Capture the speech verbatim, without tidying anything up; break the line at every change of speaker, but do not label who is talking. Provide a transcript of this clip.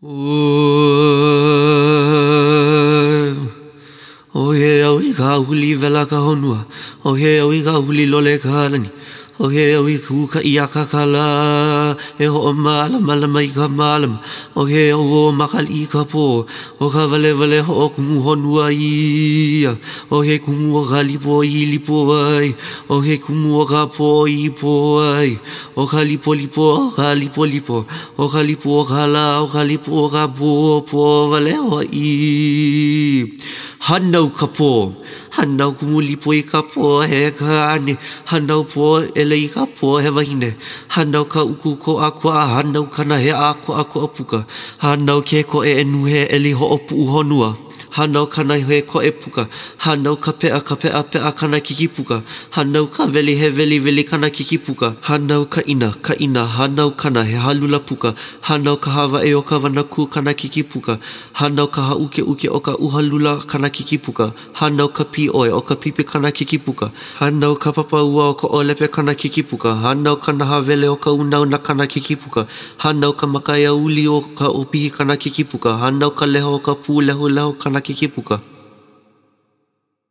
O he au I ka huli vela ka honua. O he au I ka huli lole ka lani. O he au I kuka I a ka kala. E ho o malama lama I ka malama. O he au o makali I ka po. O ka vale vale ho o kumu honua ia. O he kumu o ka lipo I lipo ai. O he kumu o ka po I po ai. O ka lipo lipo o ka lipo lipo. O ka lipo o ka la o ka lipo o ka po po vale ho I. Hanau ka po. Hanau kumu lipo I ka po he ka ane. Hanau po ele I ka po he wahine. Hanau ka uku ko akua. Hanau kana he ako ako puka. Hanau ke ko e enu he eli ho o pu honua. Hanau kana he ko e puka. Hanau ka pea ka pea pea kana kiki puka. Hanau ka veli he veli veli kana kiki puka. Hanau ka ina ka ina. Hanau kana he halula puka. Hanau ka hawa e o ka wanaku kana kiki puka. Hanau ka ha uke uke o ka uhalula kana kiki puka. Hanau ka pi oe o ka pipe kana kiki puka. Hanau ka papa ua o ka olepe kana kiki puka. Hanau ka naha vele o ka unau na kana kiki puka. Hanau ka makaya uli o ka opihi kana kiki puka. Hanau ka leho o ka pū leho leho kana kiki puka.